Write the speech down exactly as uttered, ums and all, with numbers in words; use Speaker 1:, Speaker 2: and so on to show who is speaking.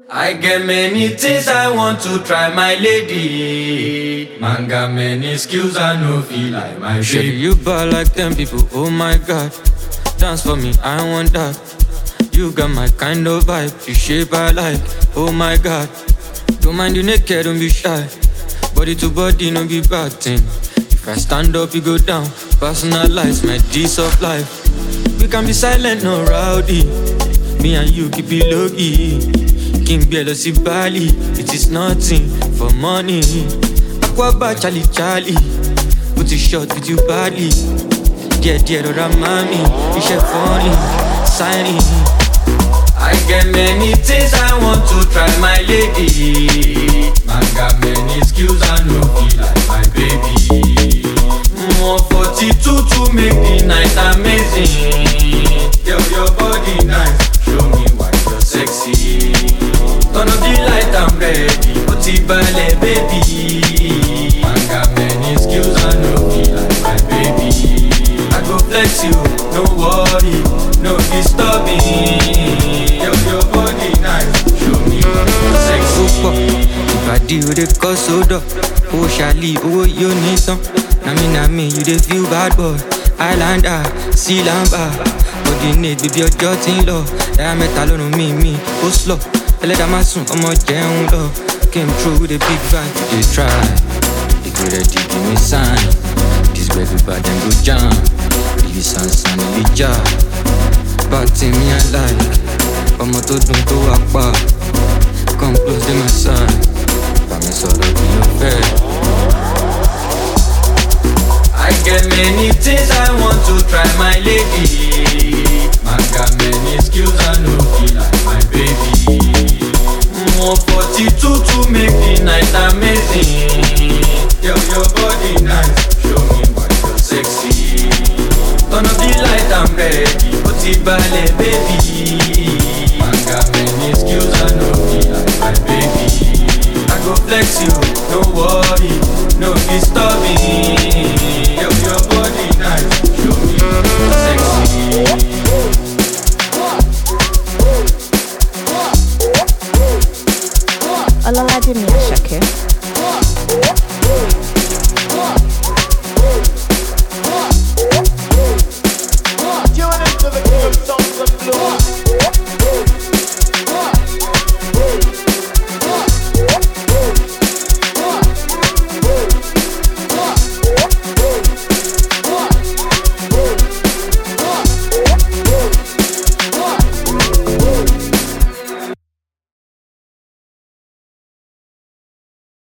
Speaker 1: I get many things I want to try, my lady. Man got many skills I know feel like my
Speaker 2: Shady,
Speaker 1: baby.
Speaker 2: you bad like ten people, oh my god. Dance for me, I want that. You got my kind of vibe, you shape I like, oh my god. Don't mind you naked, don't be shy. Body to body, no be bad thing. If I stand up, you go down. Personalize my G's of life. We can be silent, no rowdy. Me and you keep it low-key. King Bielo si Bali, it is nothing for money. Aquaba Charlie Charlie, put it short with you badly. Dear dear or mommy, it's your funny, signing.
Speaker 1: I get many things I want to try, my lady. Man got many skills I know feel like my baby. one forty-two to make the night amazing. Yo, your body nice, show me why you're sexy. Turn up the light, I'm ready. Put it ballet, baby. Man got many skills I know feel like my baby. I go flex you, no worry, no disturbing. Yo, your body nice, show me why you're sexy.
Speaker 2: If I deal with it, cause so up. Oh, Charlie, oh, you need some. Nami, nami, you dey feel bad boy. Islander, sea lamba. Coordinate, baby, your jotting love. Diameter, no, me, me, go slow. Ẹlẹ́dàá má sùn, ọmọ jẹun lọ. Came through with a big vibe. They try, they go ready, give me sign. This baby bad and go jam. Billy Sansan, Elijah. Bad thing me I like. Ọmọ tó dùn tó wà pa. Come close to my side. Bá mi sọ̀rọ̀ kí ló fẹ́.
Speaker 1: I get many things I want to try, my lady. Man got many skills I know feel like my baby. one forty-two to make the night amazing. Yo, your body nice, show me why you're sexy. Turn up the light, I'm ready. Put it ballet, baby. Man got many skills I know feel like my baby. I go flex you, no worry, no disturbing. Yo, your body nice, show me you're sexy.
Speaker 3: Ọlọ́ládé mi Àṣàkẹ́.